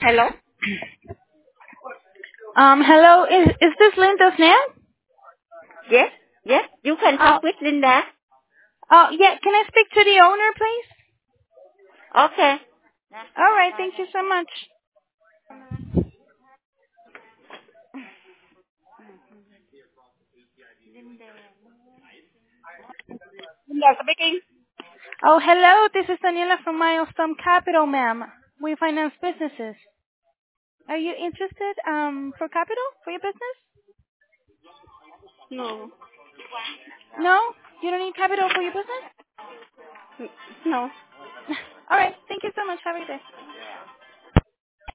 Hello? Hello, is this Linda's name? Yes? Yes? You can Uh, talk with Linda. yeah, can I speak to the owner, please? Okay. All right, thank you so much. Linda speaking. Oh, hello, this is Daniela from Milestone Capital, ma'am. We finance businesses. Are you interested, for capital for your business? No. No? You don't need capital for your business? No. All right, thank you so much. Have a good day.